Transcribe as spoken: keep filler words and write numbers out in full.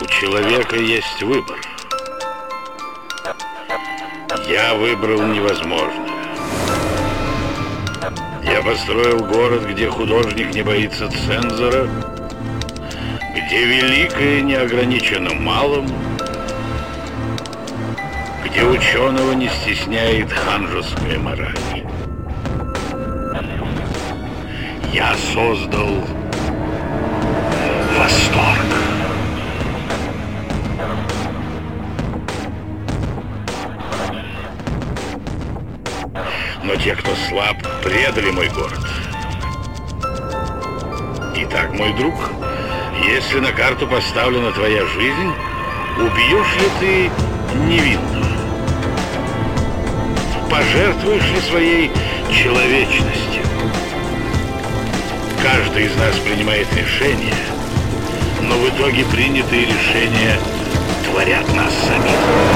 У человека есть выбор. Я выбрал невозможное. Я построил город, где художник не боится цензора, где великое не ограничено малым, где ученого не стесняет ханжеская мораль. Я создал восторг. Но те, кто слаб, предали мой город. Итак, мой друг, если на карту поставлена твоя жизнь, убьешь ли ты невинного? Пожертвуешь ли своей человечностью? Каждый из нас принимает решения, но в итоге принятые решения творят нас самих.